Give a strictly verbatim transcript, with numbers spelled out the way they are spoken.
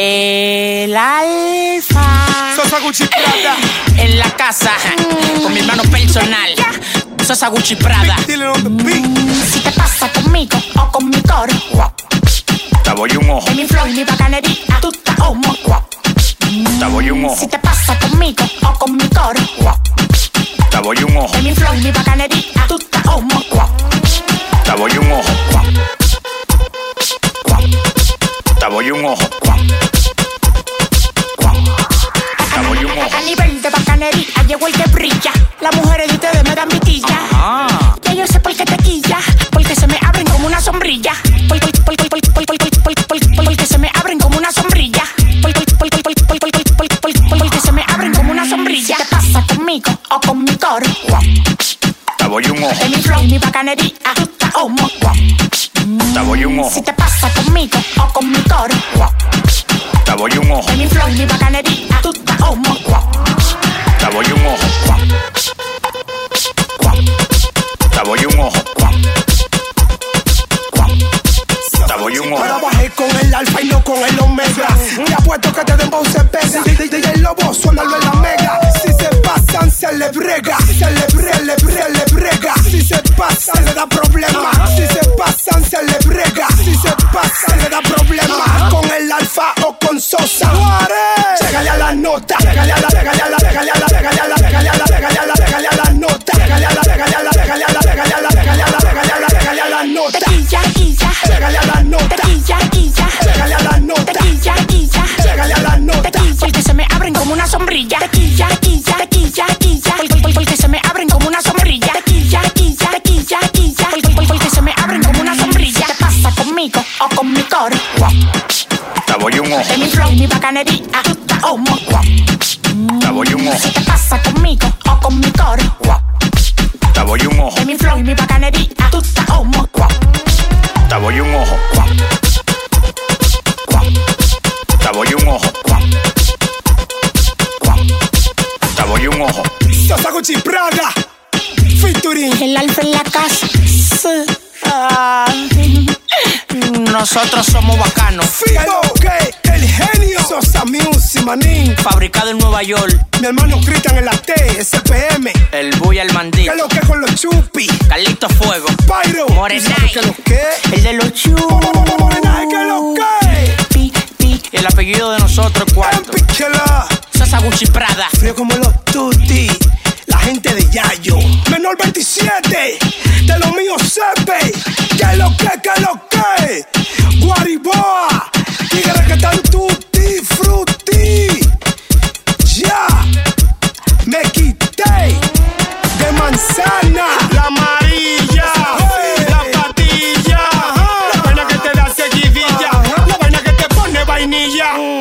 El Alfa. Sosa Gucci Prada. En la casa, mm. con mi hermano personal. Sosa Gucci Prada. Mm. Si te pasa conmigo o con mi coro, te voy un ojo. En mi flow y mi bacanería, tú estás homo. Te voy un ojo. Si te pasa conmigo o con mi coro, te voy un ojo. En mi flow y mi bacanería, tú estás homo. Te voy un ojo. Te voy un ojo. Te voy un ojo. A nivel de bacanería llegó el que brilla. Las mujeres de ustedes me dan vitilla. Ah. Ya yo sé por qué te quilla. Porque se me abren como una sombrilla. Por, por, por, por, por, por, por, por, por, por, porque se me abren como una sombrilla. Por, por, por, por, por, por, por, por, por, por, porque se me abren como una sombrilla. ¿Qué pasa conmigo o con mi coro? Te voy un ojo. En mi flow y mi bacanería, tú estás homo. Te voy un ojo. Si te pasa conmigo o con mi coro, te voy un ojo. En mi flow y mi bacanería, tú estás homo. Te voy un ojo. Te voy un ojo. Te voy un ojo. Ahora bajé con el alfa y no con el omega. Te apuesto que te den se pega. D J Lobo, suénalo en la mega. Si se pasan, se le brega. Se le brega, le brega, le brega. Si se pasan, le da problema. Si se pasan, se le brega. Si se pasan, le da problema. Con el alfa o con Sosa. Llegale a la nota. Llegale a la, llegale a la, llegale a la, llegale a la, llegale a la, llegale a la, llegale a la nota. Llegale a la, llegale a la, llegale a la, llegale a la, llegale a la, llegale a la, llegale a la nota. Tequilla, quilla. Llegale a la nota. Tequilla, quilla. Llegale a la nota. Tequilla, quilla. Llegale a la nota. Tequilla, porque se me abren como una sombrilla. Tequilla, quilla, tequilla, quilla. Por, por, porque se me abren como una sombrilla. Tequilla, quilla, tequilla, quilla. Por, por, porque se me abren como una sombrilla. ¿Qué pasa conmigo o con mi coro? Te voy un ojo. En mi flow y mi bacanería, tú estás homo. Te voy un ojo. Si te pasa conmigo o con mi coro, te voy un ojo. En mi flow y mi bacanería, tú estás homo. Te voy un ojo. Te voy un ojo. Te voy un ojo. Sosa Gucci Prada. Featuring El alfa en la casa. Sí. Ah. Nosotros somos bacanos. Fido, que el genio. Sosa Music, manín. Fabricado en Nueva York. Mi hermano Cristian en la T, S P M. El Buya, el Mandí. ¿Qué es lo que con los chupi? Carlito Fuego. Pyro. Morenay. ¿Qué es lo que? El de los chus. Morenay, ¿qué es lo que? Pi, pi. Y el apellido de nosotros, cuarto. Empíquela. Sosa Gucci Prada. Frío como los tutti. La gente de Yayo. Menor veintisiete. De lo mío sepe. ¿Qué es lo que? ¿Qué es lo que? Guariboa. Tigres que están tutti frutti. Ya. Me quité de manzana. La amarilla. Hey. La patilla. La vaina que te da seguidilla. La vaina que te pone vainilla.